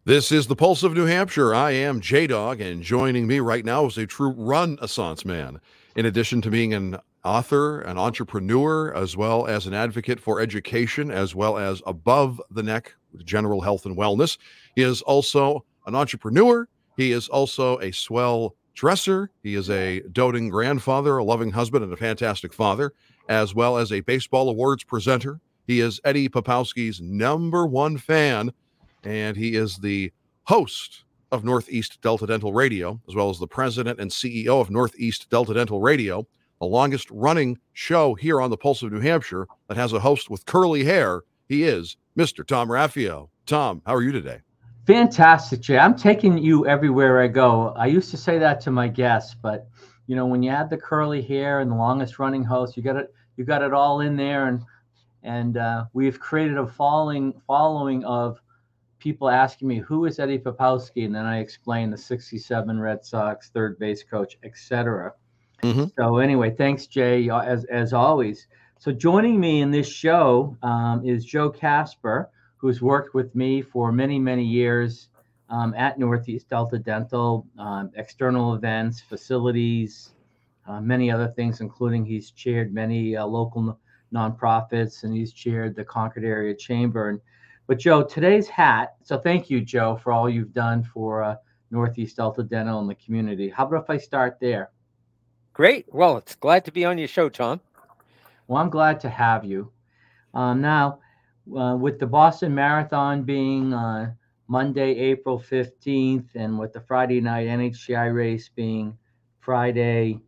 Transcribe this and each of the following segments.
This is the Pulse of New Hampshire. I am J-Dog, and joining me right now is a true Renaissance man. In addition to being an author, an entrepreneur, as well as an advocate for education, as well as above the neck with general health and wellness, he is also an entrepreneur. He is also a swell dresser. He is a doting grandfather, a loving husband, and a fantastic father, as well as a baseball awards presenter. He is Eddie Popowski's number one fan, and he is the host of Northeast Delta Dental Radio, as well as the president and CEO of Northeast Delta Dental Radio, the longest running show here on the Pulse of New Hampshire that has a host with curly hair. He is Mr. Tom Raffio. Tom, how are you today? Fantastic, Jay. I'm taking you everywhere I go. I used to say that to my guests, but when you add the curly hair and the longest running host, you got it all in there, and we've created a following of people asking me, who is Eddie Popowski? And then I explain the 67 Red Sox third base coach, etc. Mm-hmm. So anyway, thanks, Jay, as always. So joining me in this show is Joe Casper, who's worked with me for many, many years at Northeast Delta Dental, external events, facilities, many other things, including he's chaired many local nonprofits, and he's chaired the Concord Area Chamber. But Joe, today's hat, so thank you, Joe, for all you've done for Northeast Delta Dental and the community. How about if I start there? Great. Well, it's glad to be on your show, Tom. Well, I'm glad to have you. Now, with the Boston Marathon being Monday, April 15th, and with the Friday night NHCI race being Friday,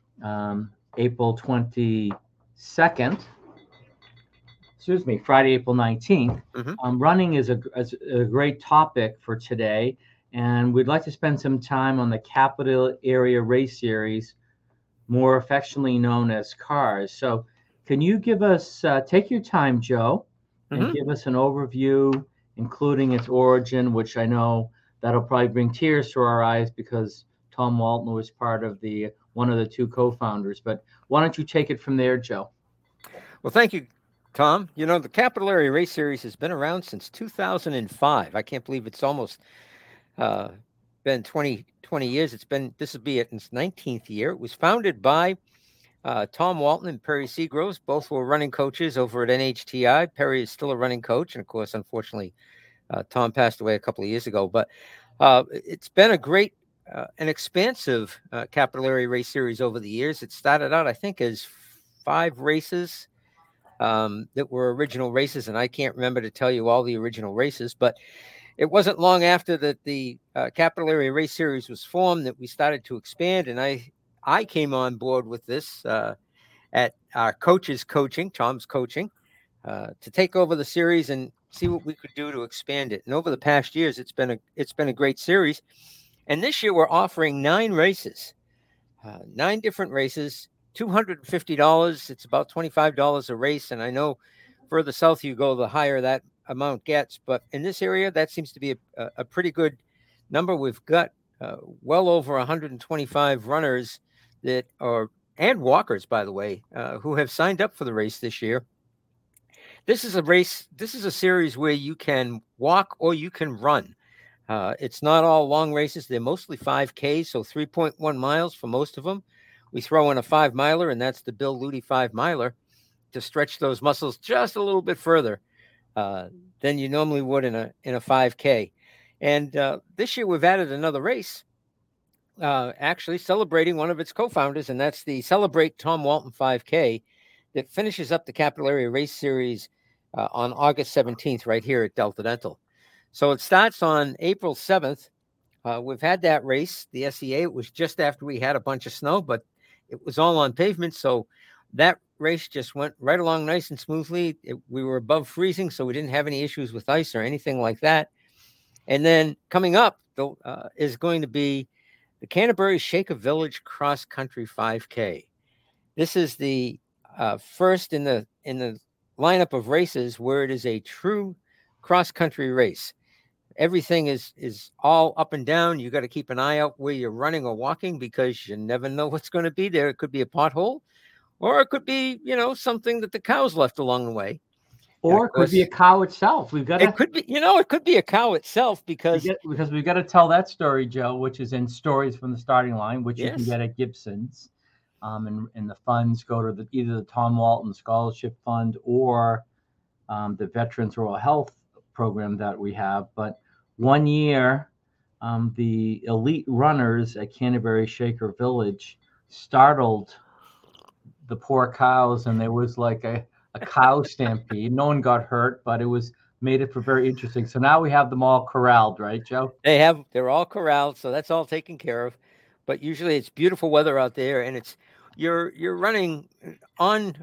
April 22nd, Friday, April 19th. Mm-hmm. Running is a great topic for today, and we'd like to spend some time on the Capital Area Race Series, more affectionately known as CARS. So can you give us, take your time, Joe, and mm-hmm. give us an overview, including its origin, which I know that'll probably bring tears to our eyes because Tom Walton was part of one of the two co-founders. But why don't you take it from there, Joe? Well, thank you, Tom. The Capital Area Race Series has been around since 2005. I can't believe it's almost been 20 years. This will be its 19th year. It was founded by Tom Walton and Perry Seagroves. Both were running coaches over at NHTI. Perry is still a running coach. And of course, unfortunately, Tom passed away a couple of years ago. But it's been a great and expansive Capital Area Race Series over the years. It started out, I think, as 5 races that were original races, and I can't remember to tell you all the original races, but it wasn't long after that the Capital Area Race Series was formed that we started to expand, and I came on board with this at our coach's coaching, Tom's coaching, to take over the series and see what we could do to expand it. And over the past years, it's been a great series, and this year we're offering 9 races, 9 different races. $250. It's about $25 a race. And I know further south you go, the higher that amount gets. But in this area, that seems to be a pretty good number. We've got well over 125 runners and walkers, by the way, who have signed up for the race this year. This is a series where you can walk or you can run. It's not all long races. They're mostly 5Ks, so 3.1 miles for most of them. We throw in a 5-miler, and that's the Bill Lutie 5-miler, to stretch those muscles just a little bit further than you normally would in a 5K. And this year we've added another race, actually celebrating one of its co-founders, and that's the Celebrate Tom Walton 5K that finishes up the Capital Area Race Series on August 17th right here at Delta Dental. So it starts on April 7th. We've had that race, the SEA. It was just after we had a bunch of snow, but it was all on pavement, so that race just went right along nice and smoothly. We were above freezing, so we didn't have any issues with ice or anything like that. And then coming up is going to be the Canterbury Shaker Village Cross Country 5K. This is the first in the lineup of races where it is a true cross country race. Everything is all up and down. You got to keep an eye out where you're running or walking because you never know what's going to be there. It could be a pothole, or it could be, something that the cows left along the way. Or it could be a cow itself. We've got it could be, it could be a cow itself because we've got to tell that story, Joe, which is in Stories from the Starting Line, which you can Yes. get at Gibson's. And the funds go to either the Tom Walton Scholarship Fund or the Veterans Rural Health Program that we have. But one year, the elite runners at Canterbury Shaker Village startled the poor cows, and there was like a cow stampede. No one got hurt, but it made it for very interesting. So now we have them all corralled, right, Joe? They're all corralled, so that's all taken care of. But usually it's beautiful weather out there, and you're running on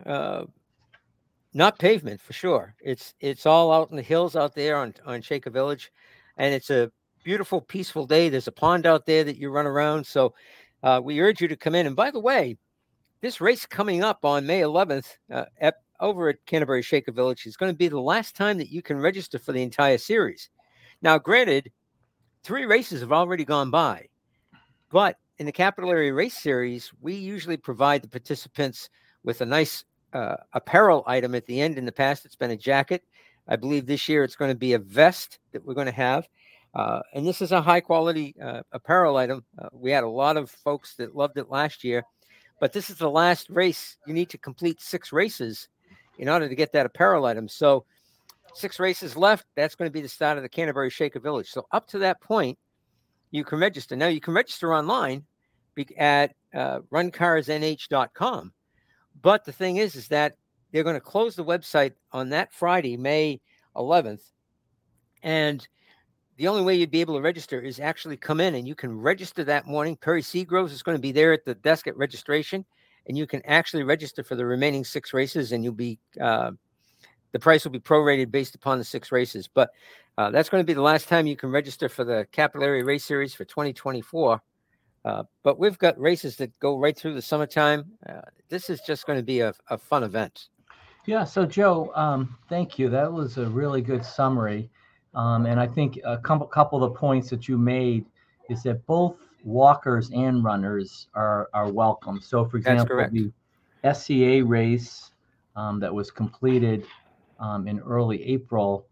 not pavement for sure. It's all out in the hills out there on Shaker Village, and it's a beautiful, peaceful day. There's a pond out there that you run around. So we urge you to come in. And by the way, this race coming up on May 11th over at Canterbury Shaker Village is going to be the last time that you can register for the entire series. Now, granted, 3 races have already gone by, but in the Capital Area Race Series, we usually provide the participants with a nice apparel item at the end. In the past, it's been a jacket. I believe this year it's going to be a vest that we're going to have. And this is a high quality apparel item. We had a lot of folks that loved it last year, but this is the last race. You need to complete 6 races in order to get that apparel item. So 6 races left. That's going to be the start of the Canterbury Shaker Village. So up to that point, you can register. Now you can register online at runcarsnh.com. But the thing is that they're going to close the website on that Friday, May 11th. And the only way you'd be able to register is actually come in, and you can register that morning. Perry Seagroves is going to be there at the desk at registration, and you can actually register for the remaining 6 races, and you'll be the price will be prorated based upon the 6 races. But that's going to be the last time you can register for the Capital Area Race Series for 2024. But we've got races that go right through the summertime. This is just going to be a fun event. Yeah. So, Joe, thank you. That was a really good summary. And I think a couple of the points that you made is that both walkers and runners are welcome. So, for example, the SCA race that was completed in early April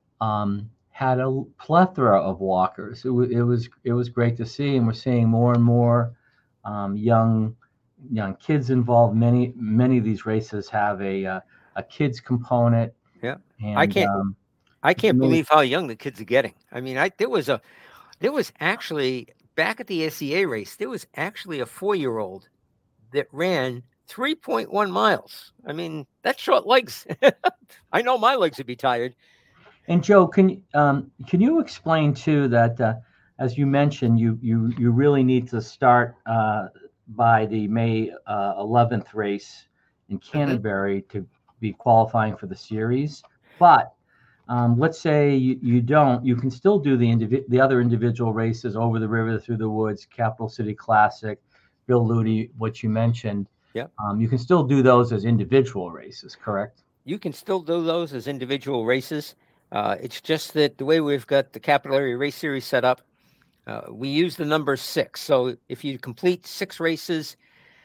had a plethora of walkers. It was great to see, and we're seeing more and more young kids involved. Many of these races have a kids component. Yeah, and, I can't believe how young the kids are getting. I mean, there was actually back at the SCA race, there was actually a 4-year-old that ran 3.1 miles. I mean, that's short legs. I know my legs would be tired. And Joe, can you explain too that as you mentioned, you really need to start by the May 11th race in Canterbury to be qualifying for the series, but let's say you don't. You can still do the other individual races, Over the River, Through the Woods, Capital City Classic, Bill Ludi, what you mentioned. Yeah. You can still do those as individual races, correct? You can still do those as individual races. It's just that the way we've got the Capital Area Race Series set up, we use the number 6. So if you complete 6 races,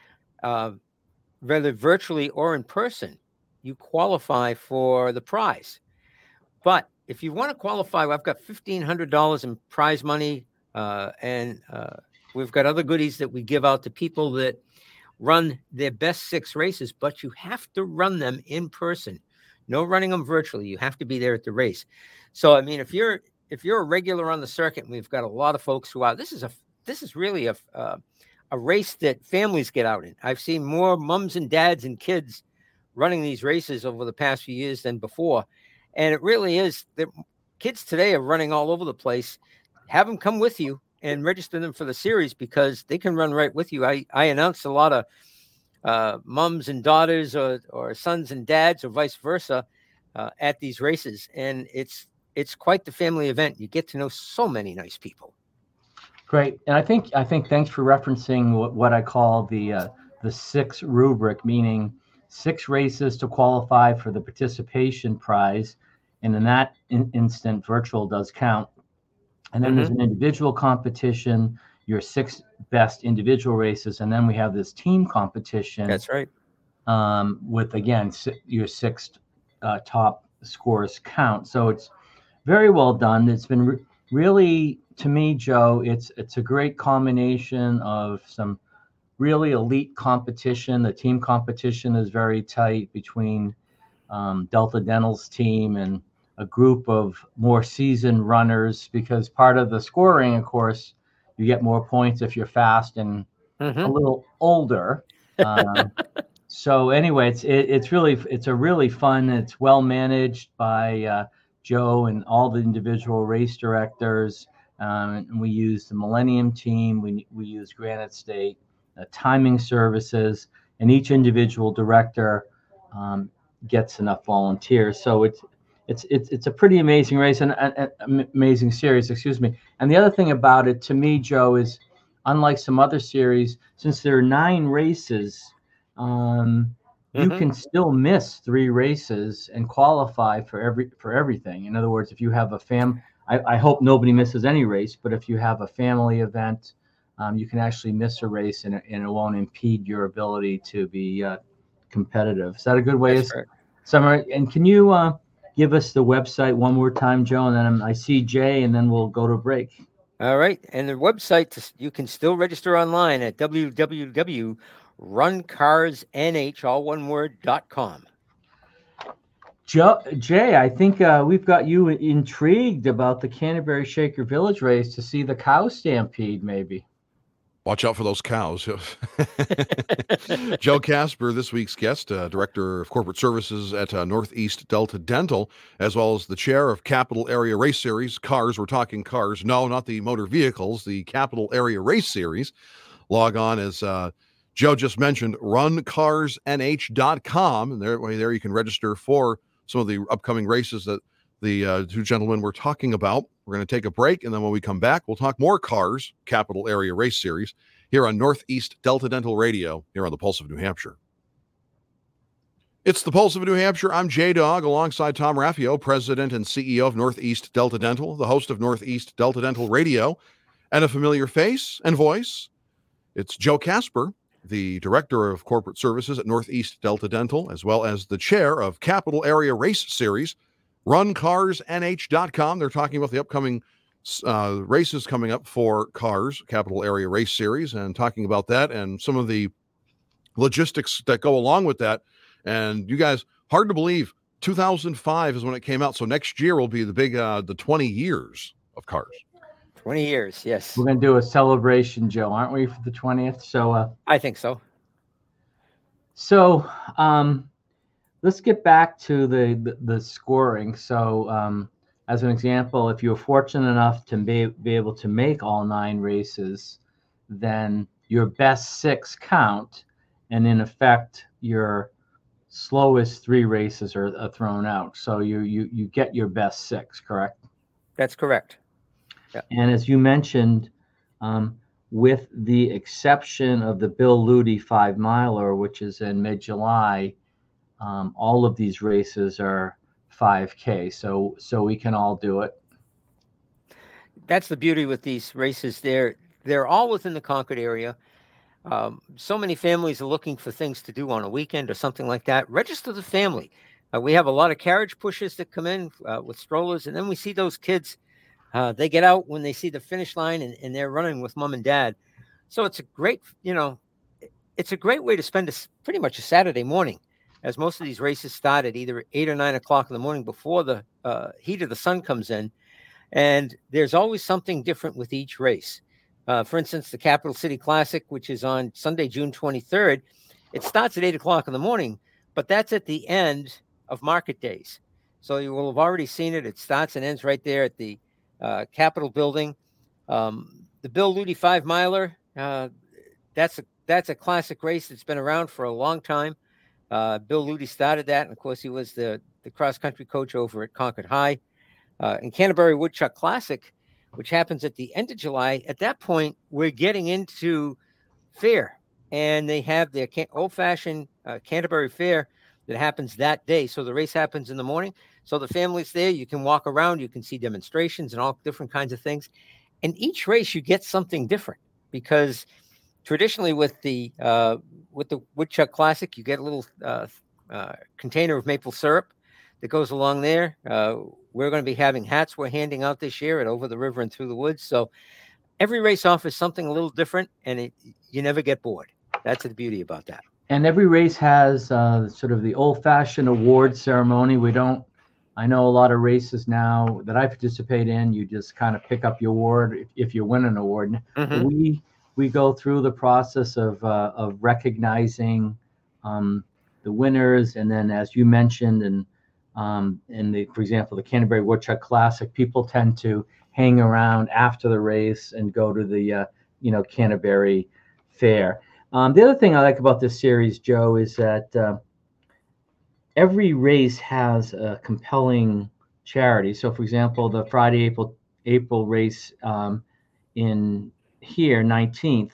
whether virtually or in person, you qualify for the prize. But if you want to qualify, I've got $1,500 in prize money, and we've got other goodies that we give out to people that run their best 6 races, but you have to run them in person. No running them virtually. You have to be there at the race. So, I mean, if you're a regular on the circuit, and we've got a lot of folks who are, this is really a race that families get out in. I've seen more mums and dads and kids running these races over the past few years than before. And it really is. The kids today are running all over the place. Have them come with you and register them for the series because they can run right with you. I announced a lot of mums and daughters or sons and dads or vice versa at these races. And it's quite the family event. You get to know so many nice people. Great. And I think thanks for referencing what I call the 6 rubric, meaning 6 races to qualify for the participation prize. And in that instant, virtual does count. And then there's an individual competition, your 6 best individual races. And then we have this team competition. That's right. With, again, your 6 top scores count. So it's very well done. It's been really, to me, Joe, it's a great combination of some really elite competition. The team competition is very tight between Delta Dental's team and a group of more seasoned runners, because part of the scoring, of course, you get more points if you're fast and a little older. So anyway, it's a really fun. It's well managed by Joe and all the individual race directors. And we use the Millennium team. We use Granite State timing services, and each individual director gets enough volunteers. So it's a pretty amazing race and amazing series. Excuse me. And the other thing about it, to me, Joe, is unlike some other series, since there are 9 races. You can still miss 3 races and qualify for everything. In other words, if you have I hope nobody misses any race, but if you have a family event, you can actually miss a race and it won't impede your ability to be competitive. Is that a good way to summarize? And can you give us the website one more time, Joe? And then I see Jay, and then we'll go to break. All right. And the website, you can still register online at www.runcarsnh, all one word.com. Jay, I think we've got you intrigued about the Canterbury Shaker Village race to see the cow stampede, maybe. Watch out for those cows. Joe Kasper, this week's guest, Director of Corporate Services at Northeast Delta Dental, as well as the chair of Capital Area Race Series. Cars, we're talking cars. No, not the motor vehicles, the Capital Area Race Series. Log on, as Joe just mentioned, runcarsnh.com. And there you can register for some of the upcoming races that the 2 gentlemen were talking about. We're going to take a break, and then when we come back, we'll talk more cars, Capital Area Race Series, here on Northeast Delta Dental Radio, here on the Pulse of New Hampshire. It's the Pulse of New Hampshire. I'm J-Dog, alongside Tom Raffio, President and CEO of Northeast Delta Dental, the host of Northeast Delta Dental Radio, and a familiar face and voice. It's Joe Kasper, the Director of Corporate Services at Northeast Delta Dental, as well as the chair of Capital Area Race Series, runcarsnh.com. They're talking about the upcoming races coming up for Cars, Capital Area Race Series, and talking about that and some of the logistics that go along with that. And you guys, hard to believe, 2005 is when it came out. So next year will be the big, the 20 years of Cars. 20 years, yes. We're going to do a celebration, Joe, aren't we, for the 20th? So I think so. So let's get back to the scoring. So as an example, if you're fortunate enough to be able to make all 9 races, then your best 6 count, and in effect, your slowest 3 races are thrown out. So you get your best 6, correct? That's correct. Yeah. And as you mentioned, with the exception of the Bill Ludy 5-miler, which is in mid-July, all of these races are 5K, so we can all do it. That's the beauty with these races. They're all within the Concord area. So many families are looking for things to do on a weekend or something like that. Register the family. We have a lot of carriage pushers that come in with strollers, and then we see those kids. They get out when they see the finish line, and they're running with mom and dad. So it's a great, it's a great way to spend pretty much a Saturday morning, as most of these races start at either 8 or 9 o'clock in the morning before the heat of the sun comes in. And there's always something different with each race. For instance, the Capital City Classic, which is on Sunday, June 23rd, it starts at 8 o'clock in the morning, but that's at the end of market days. So you will have already seen it. It starts and ends right there at the Capitol building. The Bill Ludy 5-miler, that's a classic race that's been around for a long time. Bill Ludy started that, and of course he was the cross-country coach over at Concord High. And Canterbury Woodchuck Classic, which happens at the end of July, at that point we're getting into fair, and they have their old-fashioned Canterbury Fair that happens that day. So the race happens in the morning. So the family's there. You can walk around. You can see demonstrations and all different kinds of things. And each race, you get something different, because traditionally with the Woodchuck Classic, you get a little container of maple syrup. that goes along there. We're going to be having hats we're handing out this year at Over the River and Through the Woods. So every race offers something a little different, and you never get bored. That's the beauty about that. And every race has sort of the old-fashioned award ceremony. I know a lot of races now that I participate in, you just kind of pick up your award if you win an award. Mm-hmm. We go through the process of recognizing the winners, and then, as you mentioned, and for example, the Canterbury Woodchuck Classic, people tend to hang around after the race and go to the Canterbury Fair. The other thing I like about this series, Joe, is that every race has a compelling charity. So, for example, the Friday, April race in here, 19th,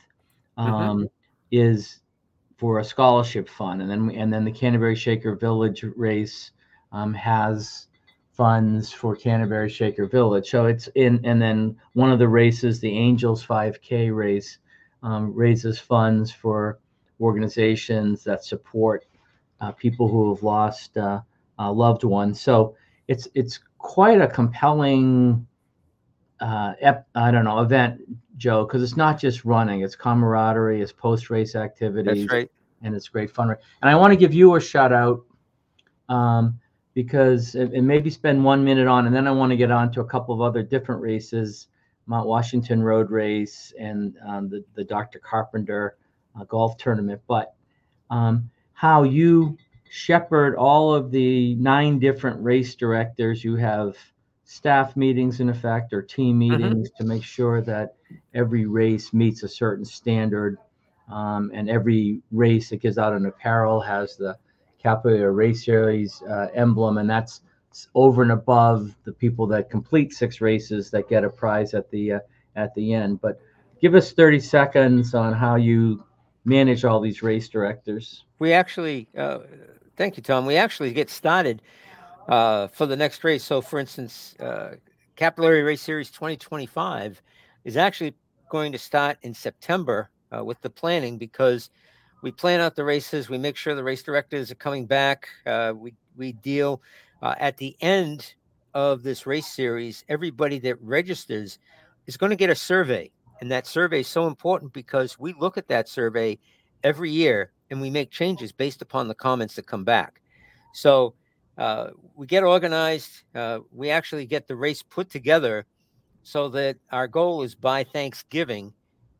is for a scholarship fund, and then the Canterbury Shaker Village race has funds for Canterbury Shaker Village. So and then one of the races, the Angels 5K race, raises funds for organizations that support people who have lost loved ones. So it's quite a compelling event, Joe, because it's not just running, it's camaraderie, it's post-race activities. That's right. And it's great fun. And I want to give you a shout out because and maybe spend 1 minute on, and then I want to get on to a couple of other different races, Mount Washington Road race and the Dr. Carpenter golf tournament. But how you shepherd all of the 9 different race directors. You have staff meetings in effect, or team meetings, to make sure that every race meets a certain standard. And every race that gives out an apparel has the Capital Race Series emblem, and that's over and above the people that complete 6 races that get a prize at the end. But give us 30 seconds on how you manage all these race directors. We actually, thank you, Tom. We actually get started for the next race. So, for instance, Capillary Race Series 2025 is actually going to start in September with the planning, because we plan out the races. We make sure the race directors are coming back. We deal at the end of this race series. Everybody that registers is going to get a survey. And that survey is so important because we look at that survey every year and we make changes based upon the comments that come back. So we get organized. We actually get the race put together so that our goal is by Thanksgiving,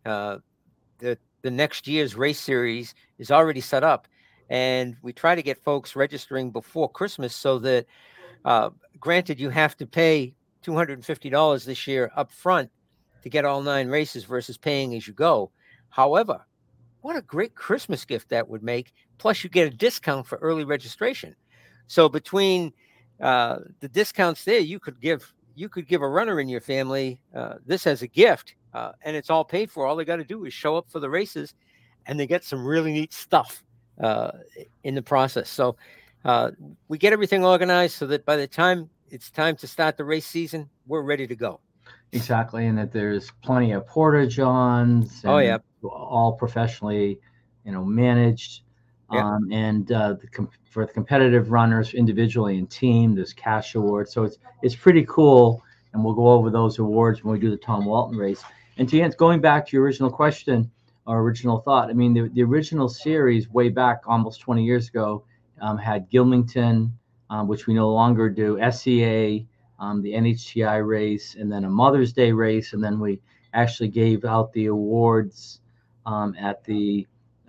the next year's race series is already set up. And we try to get folks registering before Christmas so that, granted, you have to pay $250 this year up front to get all 9 races versus paying as you go. However, what a great Christmas gift that would make. Plus, you get a discount for early registration. So between the discounts there, you could give a runner in your family this as a gift, and it's all paid for. All they got to do is show up for the races, and they get some really neat stuff in the process. So we get everything organized so that by the time it's time to start the race season, we're ready to go. Exactly, and that there's plenty of porta-johns. Oh yeah, all professionally, managed. Yeah. And for the competitive runners, individually and team, there's cash awards. So it's pretty cool, and we'll go over those awards when we do the Tom Walton race. And going back to your original question or original thought, I mean, the original series way back almost 20 years ago had Gilmington, which we no longer do, SCA, the NHTI race, and then a Mother's Day race, and then we actually gave out the awards at the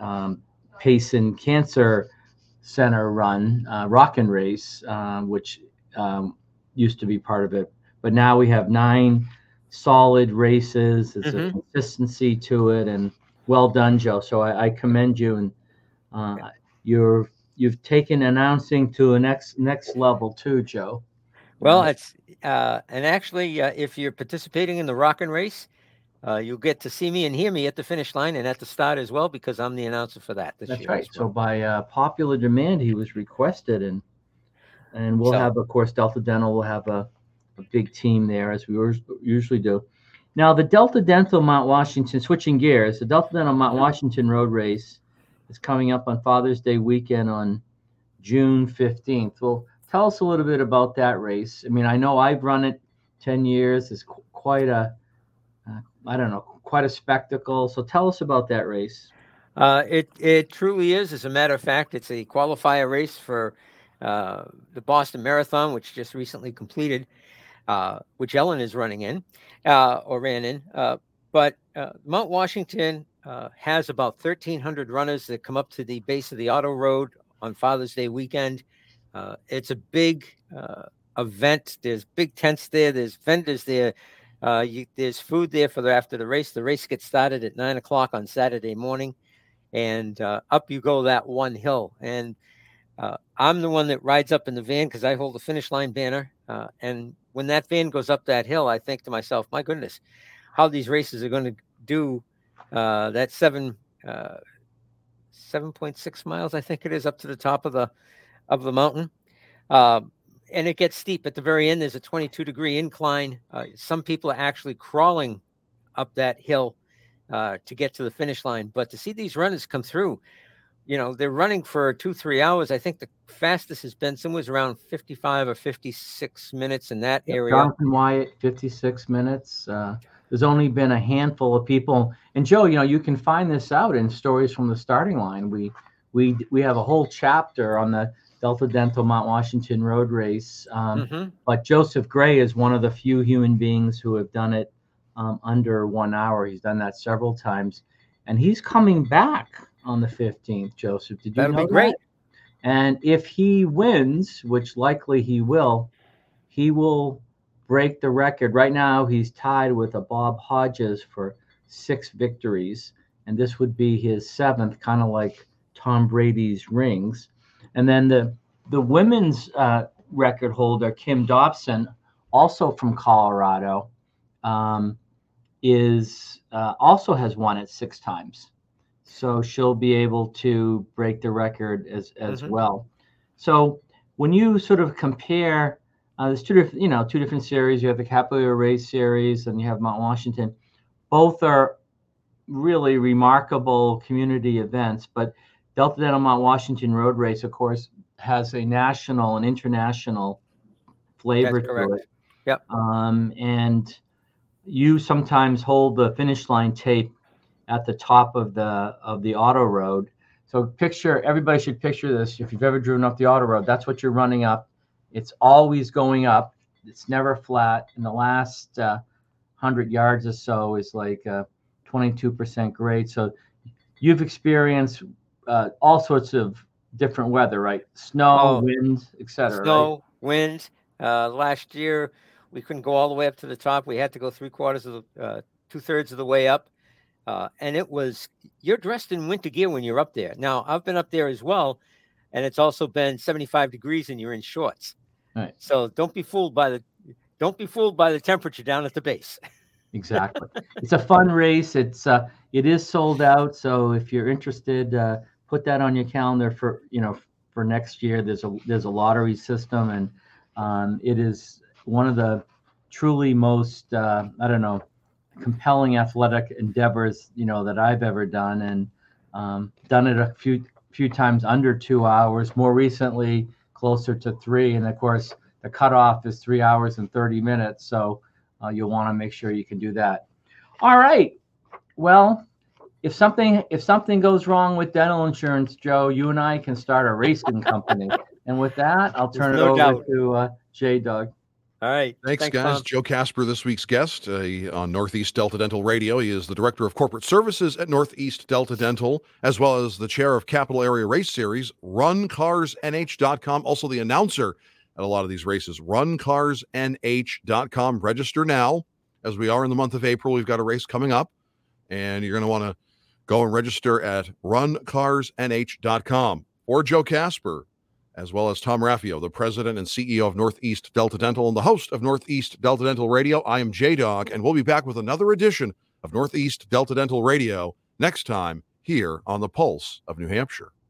Payson Cancer Center run, Rockin' Race, which used to be part of it. But now we have 9 solid races. There's a consistency to it, and well done, Joe. So I commend you, and you've taken announcing to a next level too, Joe. Well, it's and actually, if you're participating in the Rockin' Race, you'll get to see me and hear me at the finish line and at the start as well, because I'm the announcer for that this year. That's right. Well. So by popular demand, he was requested, and we'll have, of course, Delta Dental will have a big team there, as we usually do. Now, the Delta Dental Mount Washington, switching gears, the Delta Dental Mount Washington Road Race is coming up on Father's Day weekend on June 15th. Well, tell us a little bit about that race. I mean, I know I've run it 10 years. It's quite a, quite a spectacle. So tell us about that race. It truly is. As a matter of fact, it's a qualifier race for the Boston Marathon, which just recently completed, which Ellen is running in or ran in. But Mount Washington has about 1,300 runners that come up to the base of the Auto Road on Father's Day weekend. It's a big event. There's big tents there. There's vendors there. There's food there for after the race. The race gets started at 9:00 on Saturday morning. And up you go that one hill. And I'm the one that rides up in the van because I hold the finish line banner. And when that van goes up that hill, I think to myself, my goodness, how these races are going to do that 7.6 miles, I think it is, up to the top of the mountain. And it gets steep at the very end. There's a 22-degree incline. Some people are actually crawling up that hill to get to the finish line. But to see these runners come through, they're running for 2-3 hours. I think the fastest has been somewhere around 55 or 56 minutes in that area. Jonathan Wyatt, 56 minutes. There's only been a handful of people. And Joe, you can find this out in Stories from the Starting Line. We have a whole chapter on the Delta Dental Mount Washington Road Race. But Joseph Gray is one of the few human beings who have done it under 1 hour. He's done that several times, and he's coming back on the 15th. Joseph, did you know that? That'll be great. And if he wins, which likely he will break the record. Right now, he's tied with Bob Hodges for 6 victories, and this would be his 7th, kind of like Tom Brady's rings. And then the women's record holder, Kim Dobson, also from Colorado, also has won it 6 times. So she'll be able to break the record as well. So when you sort of compare, there's two different series. You have the Capillary Race Series and you have Mount Washington. Both are really remarkable community events, but Delta Dental Mount Washington Road Race, of course, has a national and international flavor to it. Yep. And you sometimes hold the finish line tape at the top of the Auto Road. So everybody should picture this. If you've ever driven up the Auto Road, that's what you're running up. It's always going up. It's never flat. And the last 100 yards or so is like 22% grade. So you've experienced all sorts of different weather, right? Snow, wind, etc. Snow, wind. Last year, we couldn't go all the way up to the top. We had to go 2/3 of the way up. And you're dressed in winter gear when you're up there. Now, I've been up there as well, and it's also been 75 degrees and you're in shorts. Right. So don't be fooled by the temperature down at the base. Exactly. It's a fun race. It is sold out. So if you're interested, put that on your calendar for next year. There's a lottery system, and it is one of the truly most compelling athletic endeavors that I've ever done, and done it a few times under 2 hours. More recently, closer to 3, and of course the cutoff is 3 hours and 30 minutes. So you'll want to make sure you can do that. All right. Well, if something goes wrong with dental insurance, Joe, you and I can start a racing company. And with that, I'll turn it over to J-Dog. All right. Thanks, guys. Tom. Joe Casper, this week's guest on Northeast Delta Dental Radio. He is the Director of Corporate Services at Northeast Delta Dental, as well as the Chair of Capital Area Race Series, RunCarsNH.com, also the announcer at a lot of these races, RunCarsNH.com. Register now, as we are in the month of April. We've got a race coming up, and you're going to want to go and register at RunCarsNH.com. For Joe Casper, as well as Tom Raffio, the president and CEO of Northeast Delta Dental and the host of Northeast Delta Dental Radio. I am J-Dog, and we'll be back with another edition of Northeast Delta Dental Radio next time here on the Pulse of New Hampshire.